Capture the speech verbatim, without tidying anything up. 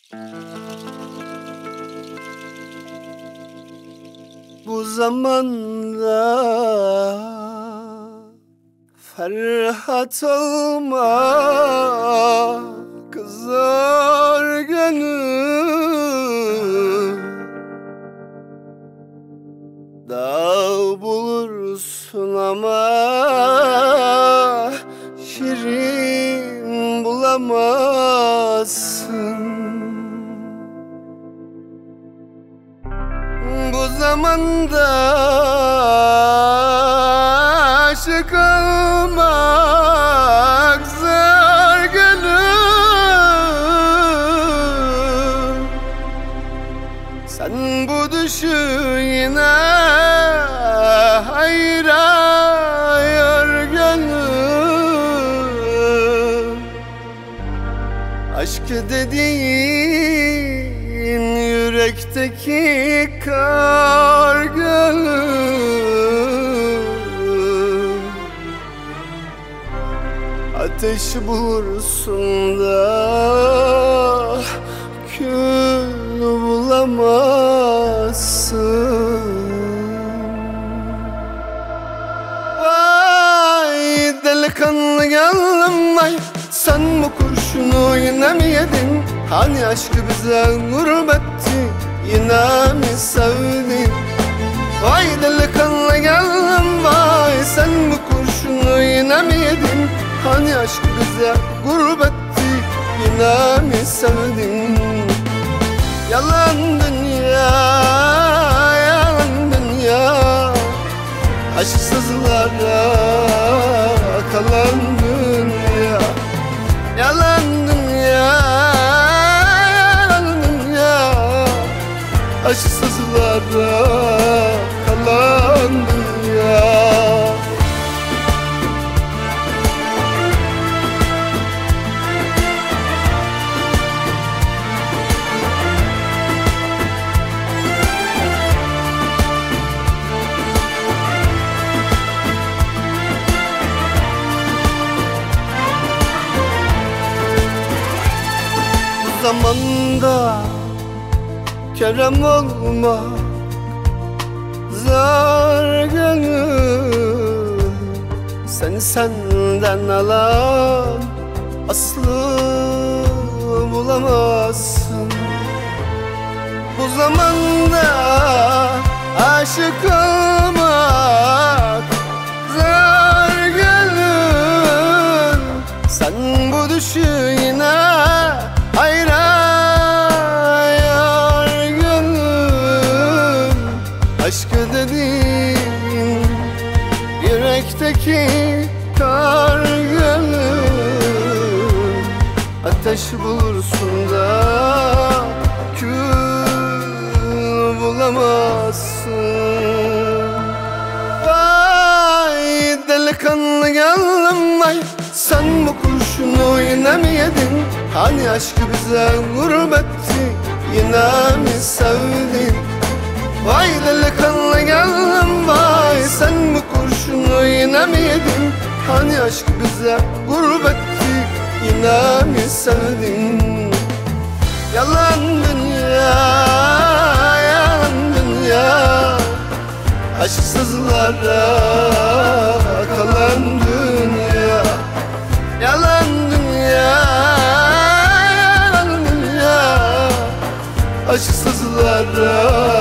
Bu zamanda Ferhat olma kızar gönül, dağ bulursun ama şirin bulamazsın. Bu zamanda aşık olmak zor gönül. Sen bu düşü yine ayırıyor gönül. Aşk dediğin yürekteki kar gönül. Ateş bulursun da kül bulamazsın. Vay delikanlı gönlüm vay, sen bu kurşunu yine mi yedin? Hani aşkı bize gurbetti, yine mi sevdin? Vay delikanlı gönlüm vay, sen bu kurşunu yine mi yedin? Hani aşkı bize gurbetti, yine mi sevdin? Yalan dünya, yalan dünya, aşksızlara kalan dünya. Yalan dünya, yalan dünya, aşksızlara kalan dünya. Zamanda kerem olmak zor gönül. Sen senden alan aslı bulamazsın. Bu zamanda aşık olmak zor gönül. Sen bu düşü yine ayırıyor gönül. Aşkı dediğin yürekteki kar gönül. Ateş bulursun da kül bulamazsın. Vay delikanlı gönlüm vay, sen bu kurşunu yine mi yedin? Hani aşkı bize gurbetti, yine mi sevdin? Vay delikanlı gönlüm vay, sen bu kurşunu yine mi yedin? Hani aşkı bize gurbetti, yine mi sevdin? Yalan dünya, yalan dünya, aşksızlara kalan dünya. Yalan dünya, yalan dünya, aşksızlara